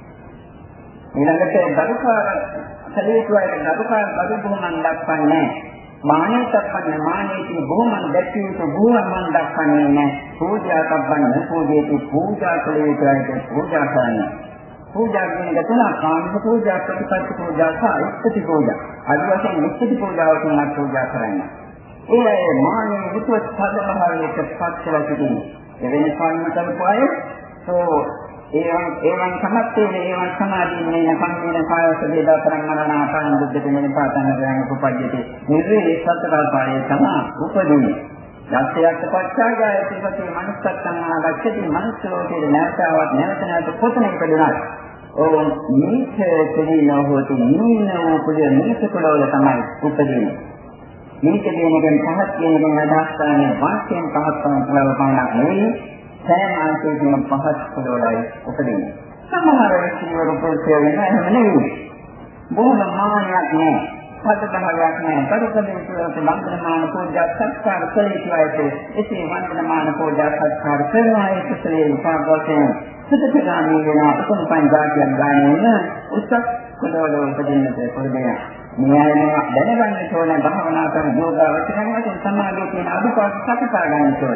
ඊළඟට දරුකාර කලේතුවාට දරුකාර බදුබුමන් දක්වන්නේ. මානෙ තප්පන්න මානෙති බොහොමන් දැක්විත බොහොමන් දක්වන්නේ නැහැ. පූජා තප්පන්න පූජේති පූජා කලේතුවාට පූජා කරන්නේ. පූජා කියන්නේ තුන කාමික පූජා ප්‍රතිපත්ති පූජා සහ ඉස්ති පූජා. අද වශයෙන් ඉස්ති පූජාව කියන පූජා කරන්නේ. ඒ මානෙ විතුත් සාධභාවයට පත් කරලා තිබෙනවා. එවැනි කර්ම කරපු අය සෝ ඒවන් ඒවන් සමත්තේ ඒවන් සමාධියේ නැකම් වෙන කායස වේදා කරන්නනා පාන බුද්ධ දෙමෙන පාතන ගයන් උපපජ්ජති. නිර්වේ සත්‍තරපායේ තමයි උපදින්නේ. යක්ෂයත් පච්චාගායති පති මනුස්සත්තං ආගච්ඡති මනුස්සෝතේ නැවතාවක් නැවත නැවත පොතන ඉපදුනා. ඕන් නීච කෙලිනෝ හොතු නීනෝ කුල නීච කුලවල තමයි උපදින්නේ. නීච දෙනකෙන් පහත් කියනකෙන් අදහස් කරන්නේ වාක්‍යයෙන් පහත් කරන කුලව පමණක් නෙවෙයි සෑම ආකාරයකින් පහත් කුලවලයි උපදින්නේ. සමහර විශ්වවරු පොතේ වෙන එහෙම නෙවෙයි. බොහොම මානයක් නෑ. සත්‍යභාවයක් නෑ. පරිසරයේ තුලට වන්දනමාන පූජා සත්කාර කළේයියි. එසේ වන්දනමාන පූජා සත්කාර කරනවා ඒ කුසලයේ උපාගතයෙන් සුදුසුගාමී වෙන උතුම් පංචායතයන් ගානේ උසස් කුලවල උපදින්නට පොළඹෙනවා. න්‍යායම දැනගන්න ඕන භාවනා කරන යෝගාවචරණ වශයෙන් සමාධිය කියන අදුපාඩු සකසා ගන්න ඕනේ.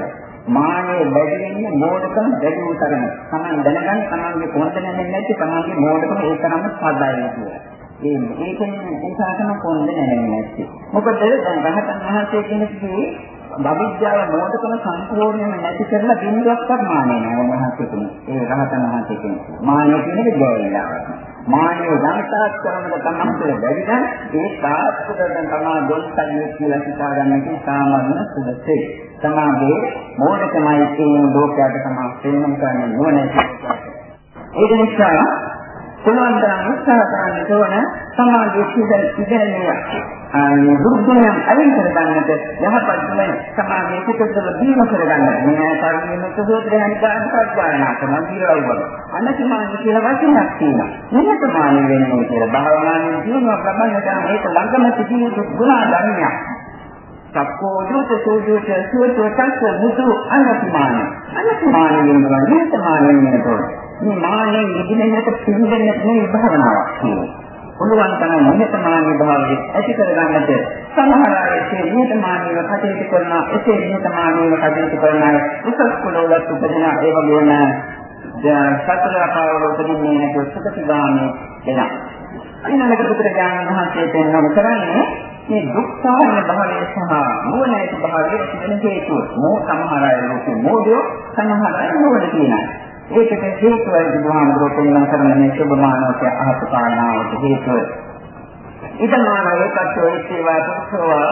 මානෙ වැඩි වෙන්නේ මෝඩකම වැඩි වූ තරම. Taman දැනගන්න Tamanගේ කොන්ද නැන්නේ නැති Tamanගේ මෝඩකම ඒ තරම සාදයි කියලා. ඒ ඒකෙන් ඒසාරකම කොන්ද නැන්නේ නැති. මොකද දැන් රහතන් වහන්සේ කෙනෙක්ගේ අවිද්‍යාව මෝඩකම සම්පූර්ණයෙන්ම නැති කරලා බින්දුවක්වත් මානෙ නෑ උන්වහන්සේ කෙනෙක්. ඒ රහතන් වහන්සේ කෙනෙක්. මානෙ කියන්නේ ගෝවිලා. මානෙ ධනසාත් කරනකොට තමයි බැරිද? ඒ සාස්ත්‍රයෙන් තමයි දොස්තරිය කියලා හිතා ගන්න කි සාමාන්‍ය සුදුසේ. සමාජයේ මෝඩකමයි කියන ලෝකයට තමයි තේරුම් ගන්න ඕනේ. ඒක නිසා පුළුවන් තරම් උත්සාහ කරන්න ඕන සමාජයේ සිදුවෙන ඉගෙනීම අනේ දුර්ගුණයන් අයින් කර ගන්නට යහපත් වෙන සමාජයේ පිටතට දීම කර ගන්න. මේ කාර්යනික සූත්‍රයන් ගානපත්වානා තමයි කියලා. අනතිමානි කියලා වචනයක් තියෙනවා. නිහතමානී වෙන්නේ කියලා භාවනාවේ දිනුවක් ලබන්නට මේක ළඟම සිටින ගුණ ධර්මයක්. සක්කෝ දුත සෝජෝත සෝතෝතස්ස මුතු අනතිමානි. අනතිමානි වෙනවා නිහතමානී වෙනකොට. මේ මානෙන් ඉදිරියට පිළිදෙන්න මේ භාවනාවක් තියෙනවා. පුළුවන් තරම් නිහතමානී භාවයේ ඇති කරගන්නට සමහර අය ඒ නිහතමානීව කටයුතු කරන එසේ නිහතමානීව කටයුතු කරන අය උසස් කුලවලට උපදින ඒ වගේම සතර පාවල උපදින්නේ නැති සුඛිගාමී වෙනවා. අනිනලක පුත්‍රයන් වහන්සේ දෙන්නම කරන්නේ මේ දුක්ඛාන භාවය සහ මොහොනයිති භාවය කියන හේතුව. මොහ සමහර අය ලෝකේ මොහොය සමහර අය මොහොන කියනවා. ඒකට හේතුවයි බුදුහාමුදුරුවෝ පෙන්වන කරන මේ සුභමානෝක අහස කාරණාවට හේතුව. ඊතමාන ඒකත්වයේ සේවා පුරුෂවා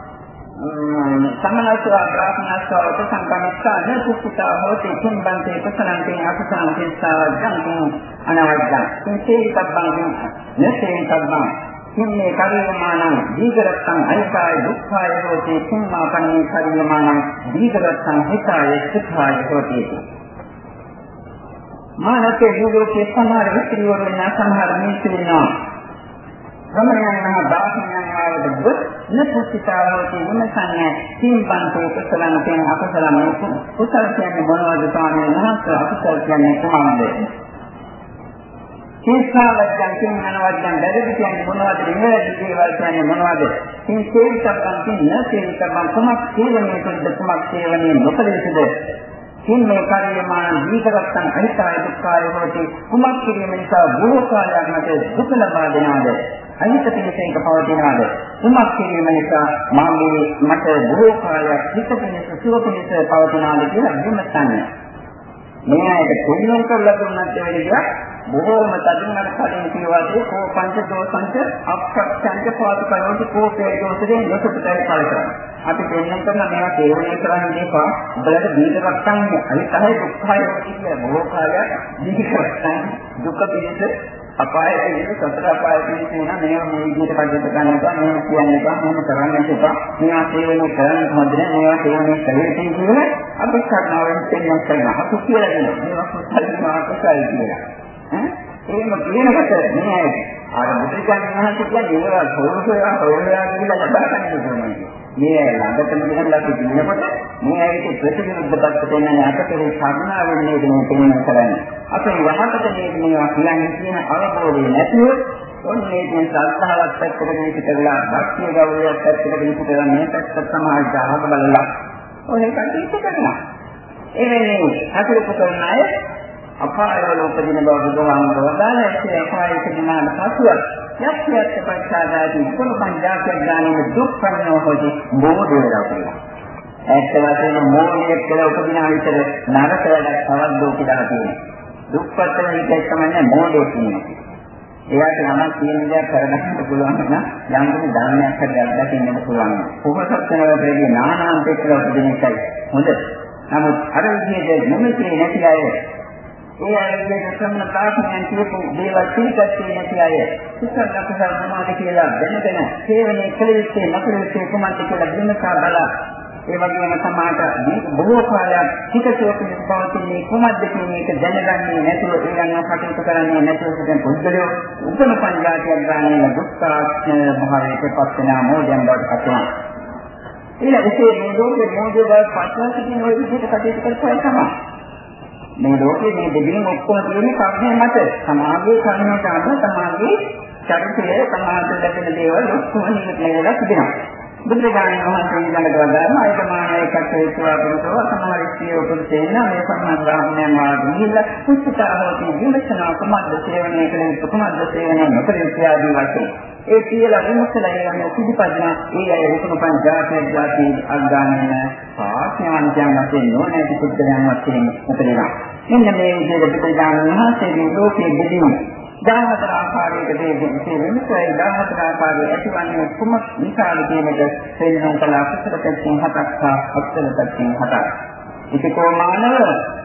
සමනස්ව ප්‍රාර්ථනාස්ව උපසංකමිස්සා නසුත්තා හොති කුම්බන්තේ කුසලන්තේ අකුසලන්තේ සාජන්තේ අනවද්දා. සේවිතබ්බං නසේවිතබ්බං කිම්මේ කරියමානං දීගරත්තං අනිකාය දුක්ඛාය හොති කිම්මාපන්නේ කරියමානං දීගරත්තං හිතාය සුඛාය හොති. මානකේ යෝගයේ සමහර විස්තරිවරු වෙන සමහර මිනිස්සු වෙනවා. රමණයන් මහ දාසයන් ආවද බුත් නපුසිතාවෝති විමසන්නේ සිම්පන්තේ කුසලන කියන අකුසලන කුසල කියන්නේ මොනවද ස්වාමීන් වහන්සේ අකුසල කියන්නේ කොහොමද? කේසාවජ්ජන් කියන අනවජ්ජන් බැරිද කියන්නේ මොනවද? නිවැරදි දේවල් කියන්නේ මොනවද? මේ සේවිතබ්බන් කියන්නේ සේවිතබ්බන් කොමක් සේවනයේ තුද කොමක් සේවනයේ නොකලෙසද? කිම්මේ කාර්යමාන දීකරත්තන් අනිකාය දුක්ඛාය හොති කුමක් කිරීම නිසා බොහෝ කාලයක් මත දුක ලබා දෙනවාද? අනිත් පිළිසෙක පවතිනවාද? කුමක් කිරීම නිසා මාගේ මට බොහෝ කාලයක් හිත පිණිස සුව පිණිස පවතිනවාද කියලා විමසන්නේ. මේ ඇයිද කුණුම් කරලා දුන්නත් වෙලියක් බොහෝම තදින් අර කලින් කියවාදී කෝ පංච දෝසංච අප්‍රත්‍යංච පාදකයෝටි කෝපේ දෝසයෙන් ලොකුටයි කලකරන. අපි දෙන්නම් කරන මේවා තේරුම් කරන්නේ පා බලට දීර්ඝ රක්ෂණය අනිතයි දුක්ඛය කියන බොහෝ කාලයක් දීර්ඝ දුක පිළිස අපායේ ඉන්න සතර අපායේ තියෙන මේවා මේ විදිහට කඩට ගන්නවා මේ කියන්නේ බා මොන කරන්නේ එපා මේවා තේරෙන්නේ කරන්නේ කොහොමද මේවා තේරෙන්නේ කලේ තියෙන්නේ අපි කරනවෙන් තේරුම් කරනවා අපි කියලා දෙනවා මේවා කොහොමද මාකසයි කියලා ඈ එහෙම කියනකොට මේ අර බුදුචාන් මහත්තයා කියන්නේ ඒවා සෝසෝයා හොයලා කියලා ලබා ගන්න ඕනේ මේ ළඟටම ගිහලා අපි දිනනකොට මේ ඇයිට ප්‍රතිවිරුද්ධ පැත්ත දෙන්නේ අපතේ සාධනා වෙන්නේ මේ තේරුම් කරන්නේ අපේ යහපත මේවා කියන්නේ කියන අවබෝධය නැතුව ඔන්නේ මේ සත්‍තාවක් පැත්තකට පිටකලා භක්තිය ගෞරවයක් පැත්තකට පිටකලා මේ පැත්ත සමාජ ආවක බලලා ඔය කටයුතු කරනවා ඒ වෙන්නේ අතුරුප කරන අය අපායවල උපදින බව බුදුහාමුදුරුවෝ දාලා ඒ අපායට දිනාන පසුව යක්ෂයත් පස්සාදාදී කොන පංජාතයක් ගානේ දුක් ප්‍රණෝ හොදි මොහොත වෙලා කියලා ඇත්ත වශයෙන්ම මොහොතේ කියලා උපදින විතර නරක වැඩක් තවත් දුකලා තියෙනවා දුක්පත් වෙන එක තමයි මොහොතේ කියන්නේ එයාට නමක් කියන දේ කරගන්න පුළුවන් නම් යම් කිසි ධර්මයක් හරි අත්දකින්නට පුළුවන් කොහොමද කරනවද නානාන්තේ කියලා උපදින එකයි හොඳ නමුත් අර විදිහට නොමෙතේ නැති අය ඒ අයගේ සම්මත තාක්ෂණයන් කියපු දේවල් පිළිගත්තේ නැති අය කුසල කුසල මොනවද කියලා දැනගෙන සේවනයේ කලෙත්තේ නැකලෙත්තේ කොහොමද කියලා දිනකා බලා ඒ වගේම සමාජ බොහෝ කාලයක් හිතසෝකේ පවතින්නේ කොහොමද කියන එක දැනගන්නේ නැතුව ඒ යන කටයුතු කරන්නේ නැතුව දැන් පොඩ්ඩලිය උපන පංජාතියක් ගානේ දුක්ඛාඥ භාවයට පත් වෙනා මොඩියම් බවට පත් වෙනවා ඊළ එසේ මේ ලෝකේ මොඩිය බව පත්වන සිටින ඔය විදිහට කටයුතු කරපුවා තමයි මේ ලෝකේ මේ දෙවියන් ඔක්කොම තියෙන කර්මය මත සමාගයේ කර්මයට අනුව සමාගයේ චරිතය සමාජයට ලැබෙන දේවල් ඔක්කොම නිරතව තිබෙනවා. බුදුරජාණන් වහන්සේ ඊළඟට වදාළා ආයතමානයේ කච්ච හේතුවාදීව සමහර ඉස්තිය උපදෙන්න මේ සම්මානයන් වාදී ගිහිල්ලා පුස්තකාවෝදී විමර්ශනා කුමද්ද සේවනය කළ යුතු කුමද්ද සේවනය නොකළ යුතු ආදී වශයෙන් ඒ කියලා විමසලා යන පිළිපදින ඒ අය උතුම් පංචායත ජාති අග්ගානන පාඨ්‍යවන්තයන් වශයෙන් නොනැති පුද්ගලයන් වශයෙන් උපදිනවා. මෙන්න මේ විදිහට පිළිදාන මහසේවී ලෝකයේ දෙදින දාහතර ආකාරයක දෙවියන්ගේ වෙනසයි දාහතර ආකාරයේ ඇතිවන්නේ කුමක් නිසාද කියන එක තේරුම් කළ අකුසල පැත්තෙන් හතක් සහ අකුසල පැත්තෙන් හතක්. ඒකෝ මානව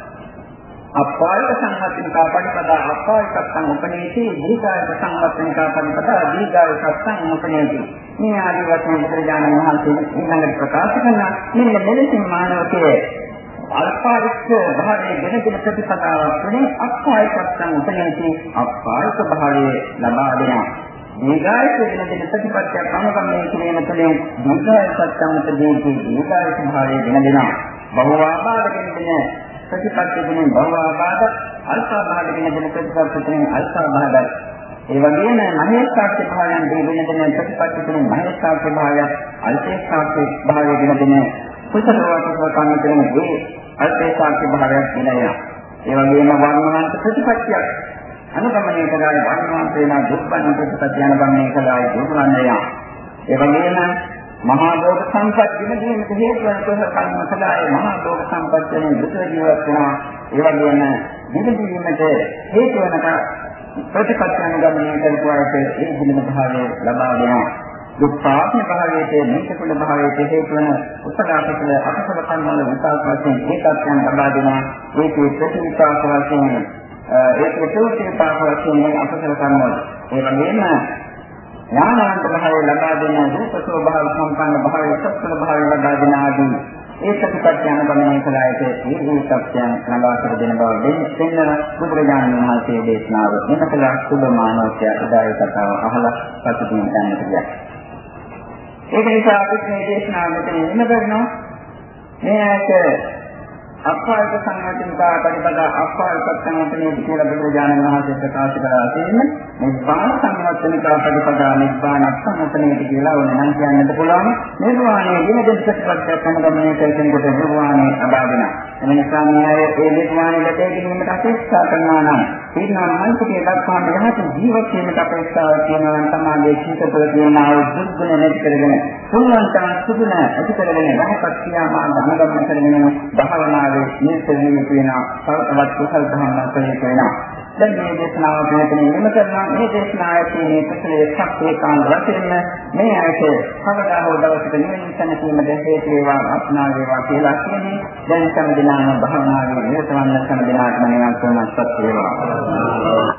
අපායක සංවත්නිකා පරිපදා අපායක සංඋපනේති දීඝායක සංවත්නිකා පරිපදා දීඝායක සංඋපනේති. මේ ආදී වශයෙන් බුදුරජාණන් වහන්සේ ඊළඟට ප්‍රකාශ කරන මෙන්න මෙලෙසින් මානවකයේ අල්පාරික භාවයේ වෙන දෙන ප්‍රතිපදාවක් වලින් අපායකත්වයන් උපනේති අපායක භාවයේ ලබා දෙනවා. දීඝායක වෙන දෙන ප්‍රතිපදාවක් අනුගමනය කිරීම තුළින් දීඝායකත්වයන් උපදීති දීඝායක භාවයේ වෙන දෙනවා. බහුවාපාදකෙන් දෙන ප්‍රතිපදාවකින් බහුවාපාද අල්පාභාවකින් දෙන ප්‍රතිපදාවකින් අල්පාභාවයි. ඒ වගේම මහේස්ථාක්ෂ භාවයන් දෙන දෙන ප්‍රතිපදාවකින් මහේස්ථාක්ෂ භාවය අල්පේස්ථාක්ෂ භාවය වෙන දෙන කුසලවත්ව කන්නගෙන මේ අල්පේශාක්‍ය භාවයක් දිනනවා. ඒ වගේම වර්ණවන්ත ප්‍රතිපත්තියක් අනුගමනය කරලා වර්ණවන්ත වෙන දුක්ඛන ප්‍රතිපත්තිය අනුගමනය කරලා දුක්ඛන්නය. ඒ වගේම මහා භෝග සම්පත් දිනදීමට හේතු වන කුසල කර්ම සදායේ මහා භෝග සම්පත් වෙන දුක ජීවත් වෙනවා. ඒ වගේම දිනදීමට හේතු වන ප්‍රතිපත්තිය අනුගමනය කරපුවාට ඒ දිනම භාවය ලබා දෙනවා. දුක්ඛාත්ම භාවයේ මේකකුල භාවයේ හේතු වන උපකාරකල අකුසල කර්ම වල විපාක වශයෙන් ඒකත්යන් ලබා දෙනවා. ඒකේ ප්‍රතිවිපාක වශයෙන් ඒකේ ප්‍රතිවිපාක වශයෙන් අකුසල කර්ම වල ඒ වගේම ඥානවන්ත භාවය ලබා දෙන රූපසෝ භාව සම්පන්න භාවය සත්‍ය භාවය ලබා දෙන ආදී ඒ ප්‍රතිපත්තිය අනුගමනය කළාට ඒ රූපත්‍යයන් ලබා කර දෙන බව දෙන්න බුදුරජාණන් වහන්සේ දේශනාව මෙතන සුබ මානවත්‍ය උදාය කතාව අහලා පසුබිම් ගන්න කියලා. ඒක නිසා අපි මේ දේශනාව මෙතන ඉන්න කරනවා. මේ ඇට අපායක සංගතිකා පරිපදා අපායක සංගතනේ කියලා බුදුරජාණන් වහන්සේ ප්‍රකාශ කරලා තියෙන්නේ නිබ්බාන සංගතනිකා පරිපදා නිබ්බාන සංගතනේ කියලා ඕනනම් කියන්නත් පුළුවන්. නිර්වාණය දින දෙකකට සම්බන්ධ කරගෙන නිර්වාණය අබාදිනා. එම නිසා මේ ඒ නිර්වාණය ලැබෙ ගැනීමට අපේක්ෂා කරනවා නම් ඊළඟ මනසකේ දක්වාම යහත ජීවත් වීමට අපේක්ෂාවක් තියෙනවා නම් තමයි චිතතල තියෙන ආයුධ නැති කරගෙන තුන්වන්තන සුදුන ඇති කරගෙන යහපත් ක්‍රියාමාර්ග අනුගමනය කරගෙන භාවනාවේ නිරතවීම කියන සල්පවත් කුසල ධර්ම ප්‍රේත වෙනවා. දැන් මේ දේශනාව මෙතනින් නිම කරනවා. මේ දේශනාවේ මේ කුසලයේ සත්‍යකාන් වශයෙන් මේ ඇයට කවදා හෝ දවසක නිවන සැනසීමට හේතු වේවා අස්නා වේවා කියලා කියන්නේ දැන් සම්දිනාම භාවනාවේ නිරතවන්න සම්දිනාත්ම නිවන් සුවපත් වේවා.